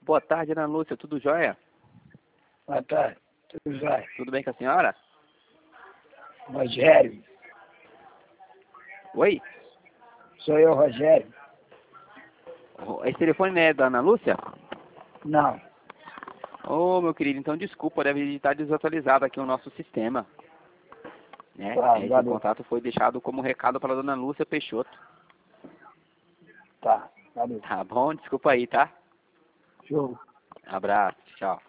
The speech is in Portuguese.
Boa tarde, Ana Lúcia. Tudo jóia? Boa tarde. Tudo jóia? Tudo bem com a senhora? Rogério. Oi? Sou eu, Rogério. Esse telefone não é da Ana Lúcia? Não. Ô, meu querido, então desculpa, deve estar desatualizado aqui o nosso sistema. Né? Esse contato foi deixado como recado para a dona Lúcia Peixoto. Tá, valeu. Tá bom? Desculpa aí, tá? Show. Abraço, tchau.